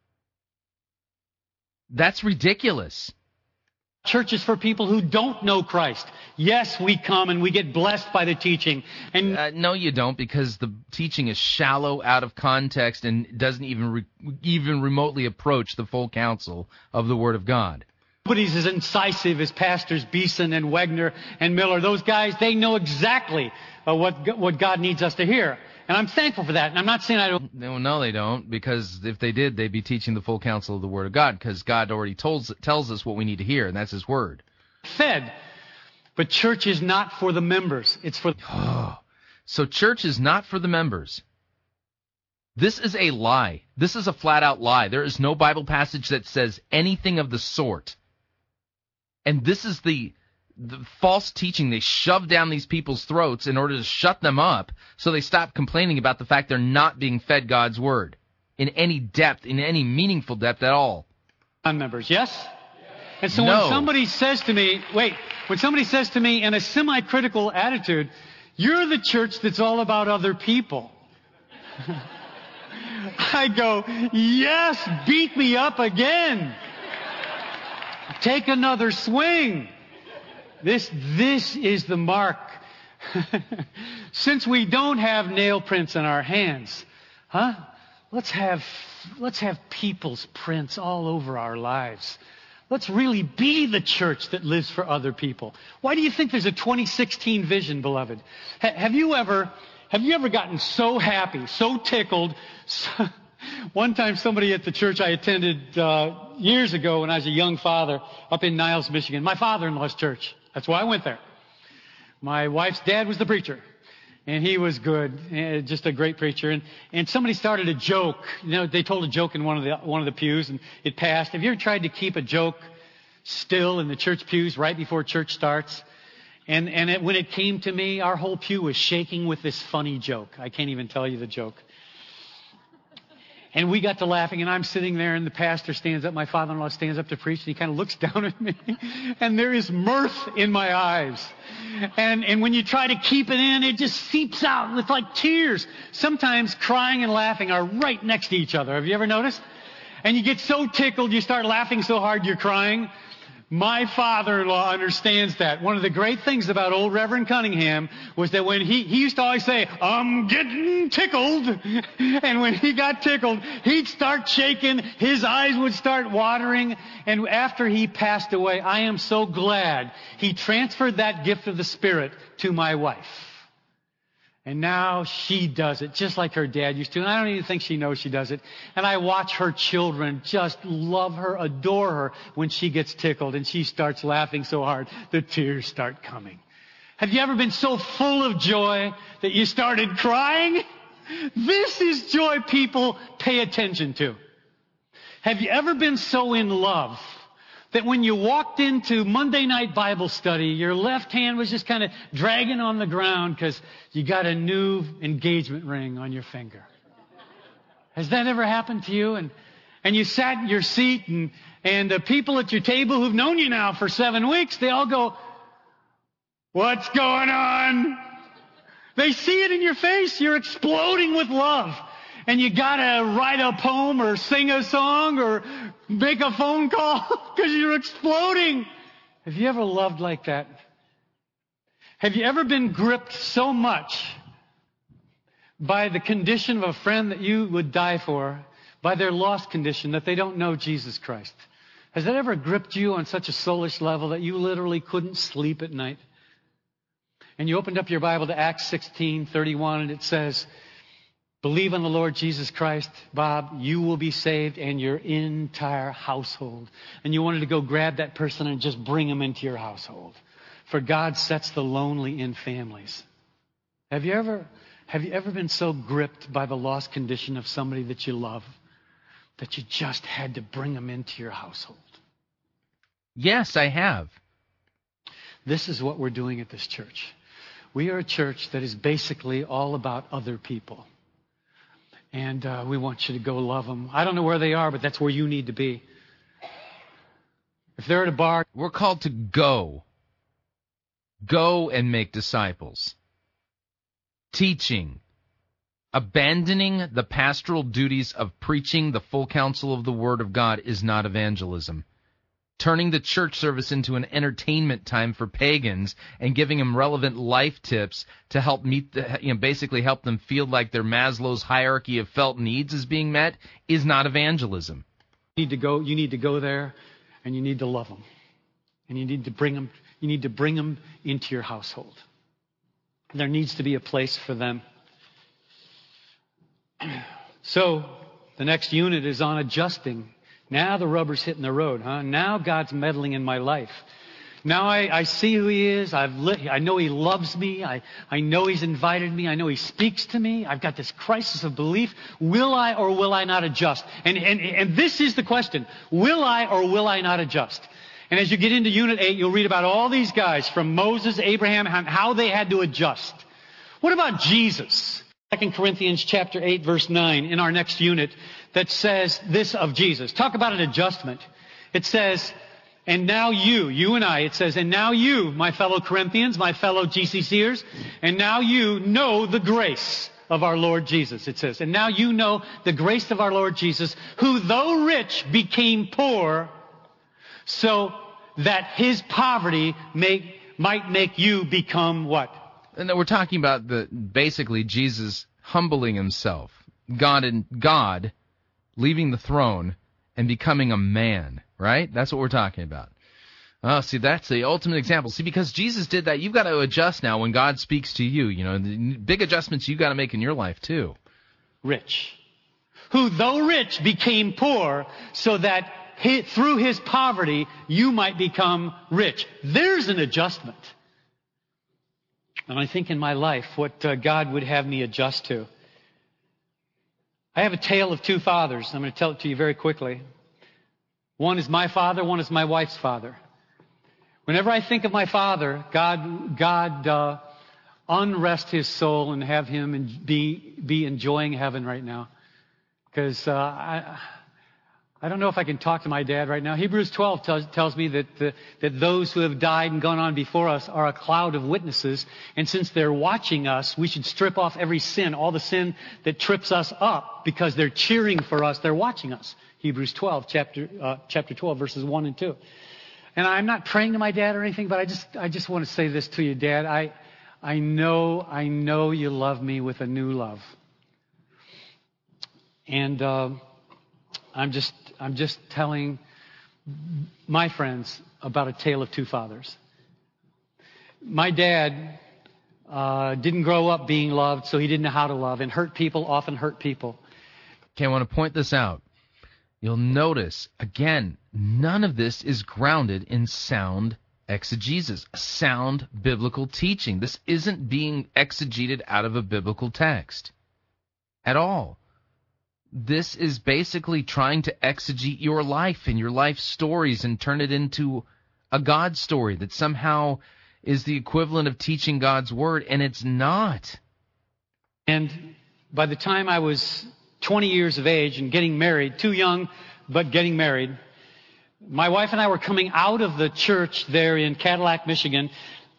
That's ridiculous. Church is for people who don't know Christ. Yes, we come and we get blessed by the teaching. And uh, no, you don't, because the teaching is shallow, out of context, and doesn't even re- even remotely approach the full counsel of the Word of God. Nobody's as incisive as Pastors Beeson and Wegner and Miller. Those guys, they know exactly uh, what what God needs us to hear. And I'm thankful for that. And I'm not saying I don't. No, no, they don't, because if they did, they'd be teaching the full counsel of the Word of God, because God already tells, tells us what we need to hear, and that's His Word. Fed. But church is not for the members. It's for... Oh, so church is not for the members. This is a lie. This is a flat-out lie. There is no Bible passage that says anything of the sort. And this is the... the false teaching they shove down these people's throats in order to shut them up so they stop complaining about the fact they're not being fed God's Word in any depth, in any meaningful depth at all. Non-members, yes? And so No. when somebody says to me, wait, when somebody says to me in a semi-critical attitude, you're the church that's all about other people. I go, yes, beat me up again. Take another swing. This, this is the mark. Since we don't have nail prints in our hands, huh? Let's have, let's have people's prints all over our lives. Let's really be the church that lives for other people. Why do you think there's a twenty sixteen vision, beloved? Ha- have you ever, have you ever gotten so happy, so tickled? So, one time somebody at the church I attended, uh, years ago when I was a young father up in Niles, Michigan, my father-in-law's church. That's why I went there. My wife's dad was the preacher, and he was good, and just a great preacher. And, and somebody started a joke. You know, they told a joke in one of the one of the pews, and it passed. Have you ever tried to keep a joke still in the church pews right before church starts? And and it, when it came to me, our whole pew was shaking with this funny joke. I can't even tell you the joke. And we got to laughing, and I'm sitting there, and the pastor stands up, my father-in-law stands up to preach, and he kind of looks down at me, and there is mirth in my eyes. And, and when you try to keep it in, it just seeps out with like tears. Sometimes crying and laughing are right next to each other. Have you ever noticed? And you get so tickled, you start laughing so hard you're crying. My father-in-law understands that. One of the great things about old Reverend Cunningham was that when he, he used to always say, I'm getting tickled. And when he got tickled, he'd start shaking. His eyes would start watering. And after he passed away, I am so glad he transferred that gift of the Spirit to my wife. And now she does it just like her dad used to. And I don't even think she knows she does it. And I watch her children just love her, adore her when she gets tickled and she starts laughing so hard, the tears start coming. Have you ever been so full of joy that you started crying? This is joy people pay attention to. Have you ever been so in love that when you walked into Monday night Bible study, your left hand was just kind of dragging on the ground because you got a new engagement ring on your finger? Has that ever happened to you? And and you sat in your seat, and and the people at your table who've known you now for seven weeks, they all go, what's going on? They see it in your face. You're exploding with love. and you gotta write a poem or sing a song or make a phone call because you're exploding. Have you ever loved like that? Have you ever been gripped so much by the condition of a friend that you would die for, by their lost condition, that they don't know Jesus Christ? Has that ever gripped you on such a soulish level that you literally couldn't sleep at night? And you opened up your Bible to Acts sixteen thirty-one, and it says, believe on the Lord Jesus Christ, Bob, you will be saved and your entire household. And you wanted to go grab that person and just bring him into your household. For God sets the lonely in families. Have you ever, have you ever been so gripped by the lost condition of somebody that you love that you just had to bring them into your household? Yes, I have. This is what we're doing at this church. We are a church that is basically all about other people. And uh, we want you to go love them. I don't know where they are, but that's where you need to be. If they're at a bar, we're called to go. Go and make disciples. Teaching. Abandoning the pastoral duties of preaching the full counsel of the Word of God is not evangelism. Turning the church service into an entertainment time for pagans and giving them relevant life tips to help meet the, you know, basically help them feel like their Maslow's hierarchy of felt needs is being met is not evangelism. You need to go, you need to go there and you need to love them. And you need to bring them, you need to bring them into your household. There needs to be a place for them. So, the next unit is on adjusting. Now the rubber's hitting the road, huh? Now God's meddling in my life. Now I, I see who He is. I've li- I know He loves me. I, I know He's invited me. I know He speaks to me. I've got this crisis of belief. Will I or will I not adjust? And, and, and this is the question. Will I or will I not adjust? And as you get into Unit eight, you'll read about all these guys from Moses, Abraham, how they had to adjust. What about Jesus? Second Corinthians chapter eight, verse nine, in our next unit, that says this of Jesus. Talk about an adjustment. It says, and now you, you and I, it says, and now you, my fellow Corinthians, my fellow G C C'ers, and now you know the grace of our Lord Jesus, it says. And now you know the grace of our Lord Jesus, who though rich became poor, so that His poverty may, might make you become what? And we're talking about the basically Jesus humbling Himself, God and God leaving the throne and becoming a man, right? That's what we're talking about. Oh, see, that's the ultimate example. See, because Jesus did that, you've got to adjust now when God speaks to you. You know, the big adjustments you've got to make in your life too. Rich, who though rich became poor, so that he, through His poverty you might become rich. There's an adjustment. And I think in my life, what uh, God would have me adjust to. I have a tale of two fathers. I'm going to tell it to you very quickly. One is my father, one is my wife's father. Whenever I think of my father, God, God, uh, unrest his soul and have him in, be, be enjoying heaven right now. Because, uh, I, I don't know if I can talk to my dad right now. Hebrews twelve tells, tells me that the, that those who have died and gone on before us are a cloud of witnesses. And since they're watching us, we should strip off every sin, all the sin that trips us up, because they're cheering for us. They're watching us. Hebrews twelve, chapter, uh, chapter twelve, verses one and two. And I'm not praying to my dad or anything, but I just, I just want to say this to you, Dad. I, I know, I know you love me with a new love. And, uh, I'm just, I'm just telling my friends about a tale of two fathers. My dad uh, didn't grow up being loved, so he didn't know how to love. And hurt people often hurt people. Okay, I want to point this out. You'll notice, again, none of this is grounded in sound exegesis, sound biblical teaching. This isn't being exegeted out of a biblical text at all. This is basically trying to exegete your life and your life stories and turn it into a God story that somehow is the equivalent of teaching God's Word, and it's not. And by the time I was twenty years of age and getting married, too young, but getting married, my wife and I were coming out of the church there in Cadillac, Michigan,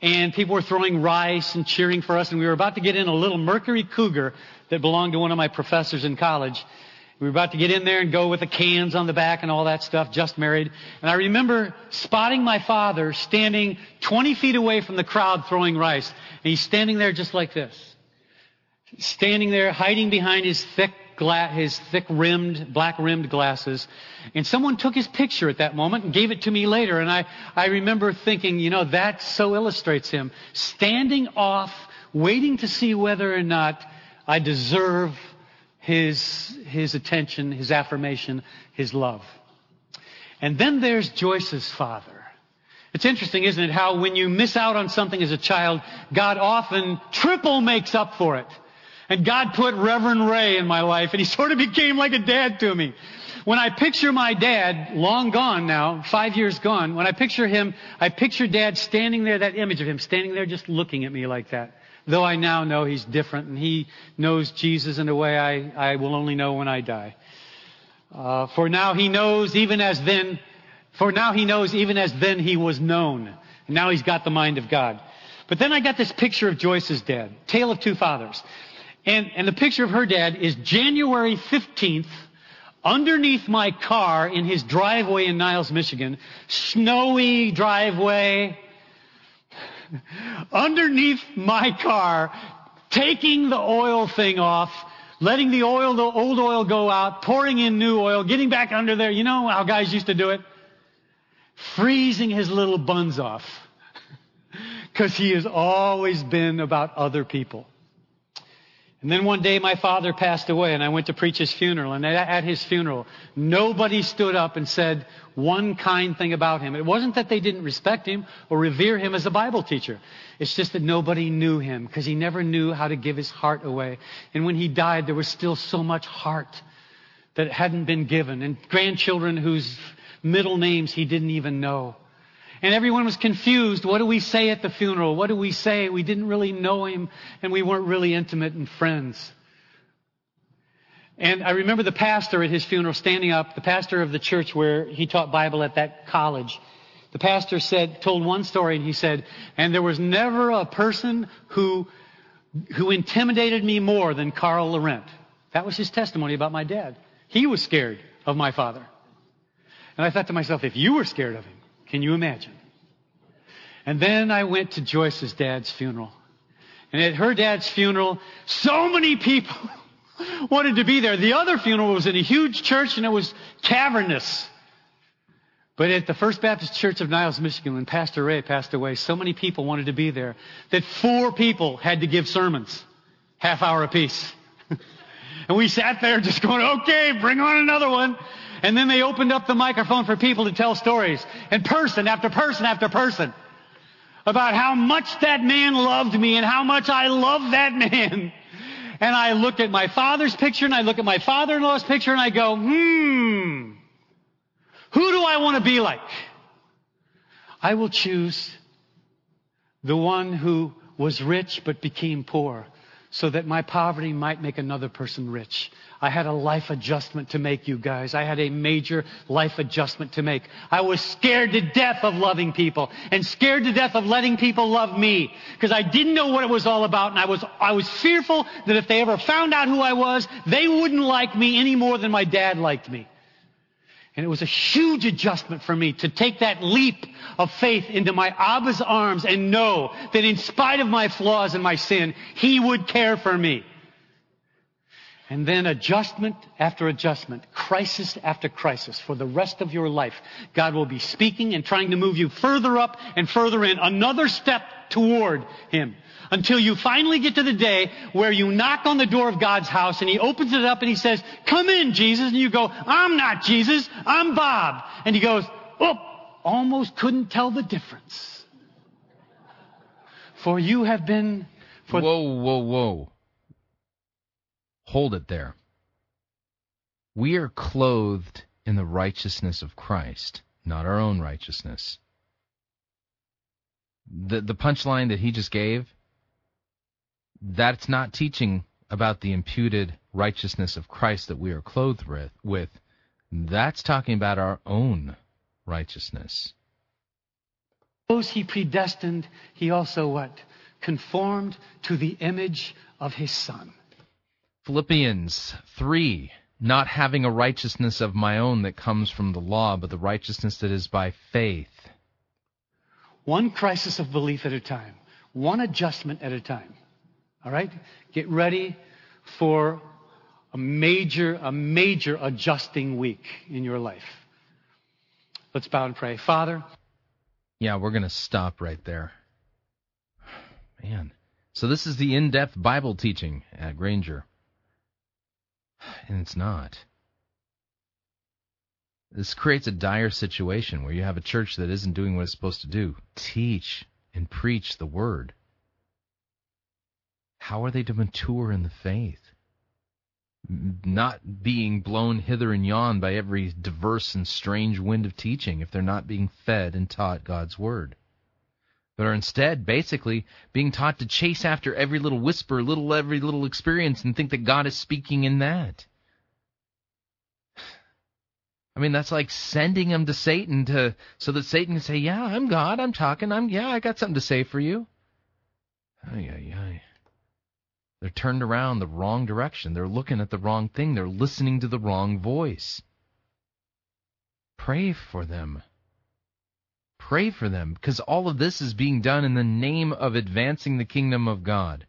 and people were throwing rice and cheering for us, and we were about to get in a little Mercury Cougar that belonged to one of my professors in college. We were about to get in there and go with the cans on the back and all that stuff, just married. And I remember spotting my father standing twenty feet away from the crowd throwing rice. And he's standing there just like this. Standing there, hiding behind his thick gla- his thick rimmed, black rimmed glasses. And someone took his picture at that moment and gave it to me later. And I, I remember thinking, you know, that so illustrates him. Standing off, waiting to see whether or not I deserve his, his attention, his affirmation, his love. And then there's Joyce's father. It's interesting, isn't it, how when you miss out on something as a child, God often triple makes up for it. And God put Reverend Ray in my life, and he sort of became like a dad to me. When I picture my dad, long gone now, five years gone, when I picture him, I picture Dad standing there, that image of him standing there just looking at me like that. Though I now know he's different, and he knows Jesus in a way I, I will only know when I die. Uh, for now he knows even as then, for now he knows even as then he was known. And now he's got the mind of God. But then I got this picture of Joyce's dad, Tale of Two Fathers. And, and the picture of her dad is January fifteenth, underneath my car in his driveway in Niles, Michigan. Snowy driveway. Underneath my car, taking the oil thing off, letting the oil, the old oil go out, pouring in new oil, getting back under there. You know how guys used to do it? Freezing his little buns off. Because he has always been about other people. And then one day my father passed away, and I went to preach his funeral. And at his funeral, nobody stood up and said one kind thing about him. It wasn't that they didn't respect him or revere him as a Bible teacher. It's just that nobody knew him because he never knew how to give his heart away. And when he died, there was still so much heart that hadn't been given. And grandchildren whose middle names he didn't even know. And everyone was confused. What do we say at the funeral? What do we say? We didn't really know him, and we weren't really intimate and friends. And I remember the pastor at his funeral standing up, the pastor of the church where he taught Bible at that college. The pastor said, told one story, and he said, and there was never a person who, who intimidated me more than Carl Laurent. That was his testimony about my dad. He was scared of my father. And I thought to myself, if you were scared of him, can you imagine? And then I went to Joyce's dad's funeral. And at her dad's funeral, so many people wanted to be there. The other funeral was in a huge church, and it was cavernous. But at the First Baptist Church of Niles, Michigan, when Pastor Ray passed away, so many people wanted to be there that four people had to give sermons, half hour apiece. And we sat there just going, okay, bring on another one. And then they opened up the microphone for people to tell stories. And person after person after person. About how much that man loved me and how much I love that man. And I look at my father's picture and I look at my father-in-law's picture and I go, hmm, who do I want to be like? I will choose the one who was rich but became poor so that my poverty might make another person rich. I had a life adjustment to make, you guys. I had a major life adjustment to make. I was scared to death of loving people and scared to death of letting people love me because I didn't know what it was all about, and I was I was fearful that if they ever found out who I was, they wouldn't like me any more than my dad liked me. And it was a huge adjustment for me to take that leap of faith into my Abba's arms and know that in spite of my flaws and my sin, he would care for me. And then adjustment after adjustment, crisis after crisis, for the rest of your life, God will be speaking and trying to move you further up and further in, another step toward him, until you finally get to the day where you knock on the door of God's house and he opens it up and he says, come in, Jesus. And you go, I'm not Jesus, I'm Bob. And he goes, oh, almost couldn't tell the difference. For you have been... For whoa, whoa, whoa. Hold it there. We are clothed in the righteousness of Christ, not our own righteousness. The the punchline that he just gave, that's not teaching about the imputed righteousness of Christ that we are clothed with. That's talking about our own righteousness. Those he predestined, he also what? Conformed to the image of his Son. Philippians three, not having a righteousness of my own that comes from the law, but the righteousness that is by faith. One crisis of belief at a time. One adjustment at a time. All right? Get ready for a major, a major adjusting week in your life. Let's bow and pray. Father. Yeah, we're going to stop right there. Man. So this is the in-depth Bible teaching at Granger. And it's not. This creates a dire situation where you have a church that isn't doing what it's supposed to do. Teach and preach the word. How are they to mature in the faith? Not being blown hither and yon by every diverse and strange wind of teaching if they're not being fed and taught God's word. But are instead basically being taught to chase after every little whisper, little every little experience, and think that God is speaking in that. I mean, that's like sending them to Satan to so that Satan can say, yeah, I'm God, I'm talking, I'm yeah, I got something to say for you. Ay, ay, ay. They're turned around the wrong direction. They're looking at the wrong thing. They're listening to the wrong voice. Pray for them. Pray for them, because all of this is being done in the name of advancing the kingdom of God.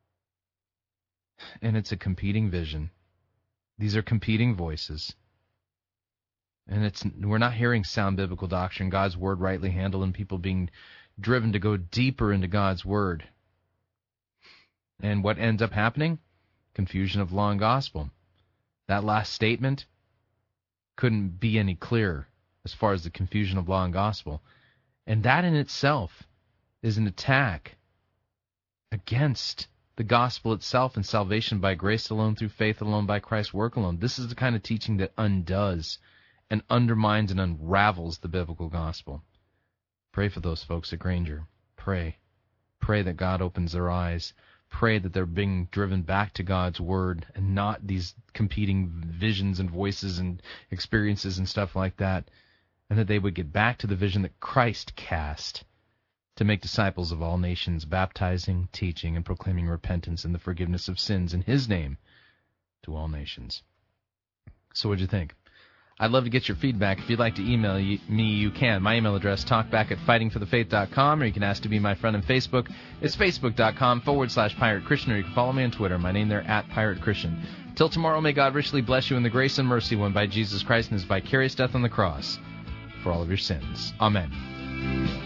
And it's a competing vision. These are competing voices. And it's we're not hearing sound biblical doctrine, God's word rightly handled, and people being driven to go deeper into God's word. And what ends up happening? Confusion of law and gospel. That last statement couldn't be any clearer as far as the confusion of law and gospel. And that in itself is an attack against the gospel itself and salvation by grace alone, through faith alone, by Christ's work alone. This is the kind of teaching that undoes and undermines and unravels the biblical gospel. Pray for those folks at Granger. Pray. Pray that God opens their eyes. Pray that they're being driven back to God's word and not these competing visions and voices and experiences and stuff like that, and that they would get back to the vision that Christ cast to make disciples of all nations, baptizing, teaching, and proclaiming repentance and the forgiveness of sins in his name to all nations. So what'd you think? I'd love to get your feedback. If you'd like to email me, you can. My email address, talkback at fighting for the faith dot com, or you can ask to be my friend on Facebook. It's facebook.com forward slash Pirate Christian, or you can follow me on Twitter. My name there, at Pirate Christian. Till tomorrow, may God richly bless you in the grace and mercy won by Jesus Christ and his vicarious death on the cross for all of your sins. Amen.